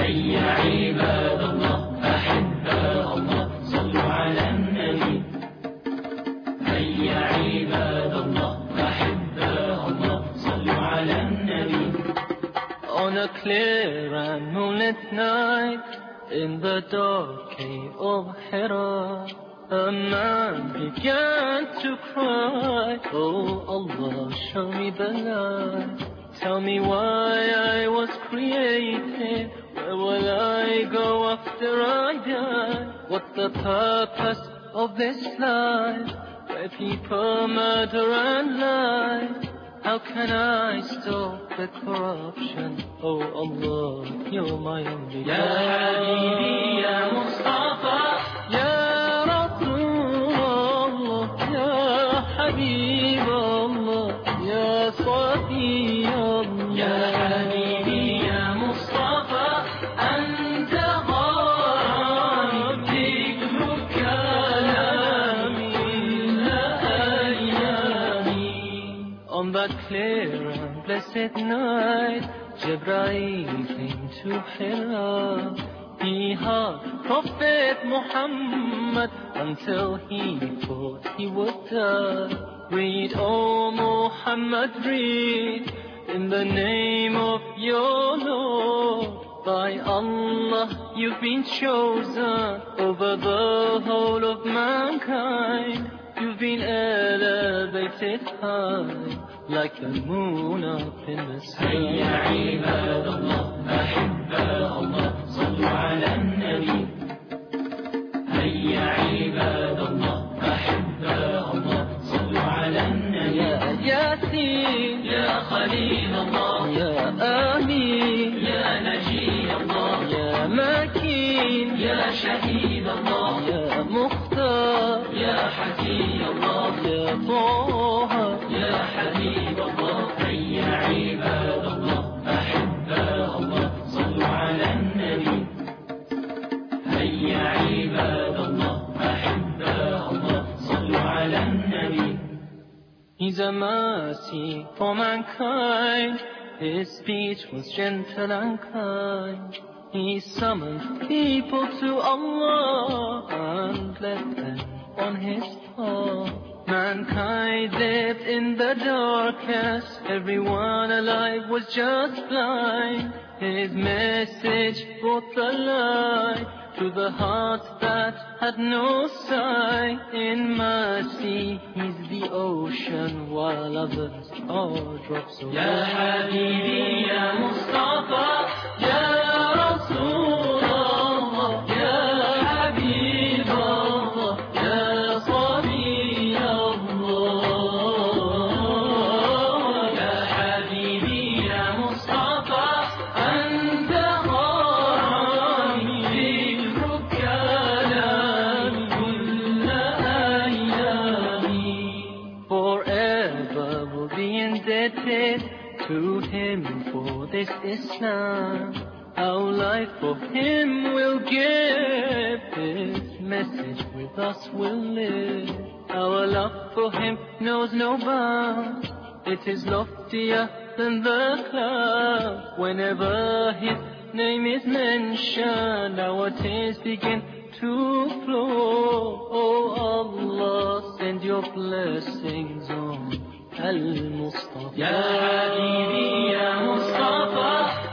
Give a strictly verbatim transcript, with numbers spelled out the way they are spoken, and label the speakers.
Speaker 1: هيا عباد الله أحباء الله صلوا على النبي. هيا عباد الله أحباء الله صلوا على النبي.
Speaker 2: On a clear and moonlit night, in the dark cave of Hira, a man began to cry, oh Allah, show me the light. Tell me why I was created, where will I go after I die? What's the purpose of this life, where people murder and lie? How can I stop the corruption? Oh Allah, you're my only
Speaker 1: Ya Habibi, Ya Mustafa,
Speaker 2: Ya Rasulullah, Ya Habib Allah, Ya Safi Allah.
Speaker 1: Ya Habibi, Ya Mustafa, Anta gharami, dhikruka kalami la ayami.
Speaker 2: On that clear and blessed night, Jibreel came to Hira. He hugged Prophet Muhammad until he thought he would die. Read, oh Muhammad, read, in the name of your Lord. By Allah, you've been chosen over the whole of mankind. You've been elevated high, like the moon up in the sky.
Speaker 1: هيا عباد الله أحباء الله صلوا على النبي. هيا عباد الله أحباء الله صلوا على النبي.
Speaker 2: يا ياسين
Speaker 1: يا خليل الله،
Speaker 2: يا آمين
Speaker 1: يا نجي الله،
Speaker 2: يا مكين
Speaker 1: يا شهيد الله،
Speaker 2: يا مختار
Speaker 1: يا حكيم الله،
Speaker 2: يا طه
Speaker 1: يا حبيب الله. هيا عباد الله أحباء الله صلوا على النبي. هيا عباد الله أحباء الله صلوا على النبي.
Speaker 2: He's a mercy for mankind. His speech was gentle and kind. He summoned people to Allah and led them on his path. Mankind lived in the darkness, everyone alive was just blind. His message brought the light to the hearts that had no sight. In mercy, he's the ocean, while others are drops of
Speaker 1: Ya Habibi, Ya Mustafa, Ya Rasulullah, Ya Habib Allah, Ya Safi Allah. Ya Habibi, Ya Mustafa, Anta gharami, dhikruka kalami la ayami.
Speaker 2: Forever will be indebted to him for this Islam. Our life for him will give, his message with us will live. Our love for him knows no bounds, it is loftier than the clouds. Whenever his name is mentioned, our tears begin to flow. Oh Allah, send your blessings on Al-Mustafa.
Speaker 1: Ya Habibi, Ya Mustafa,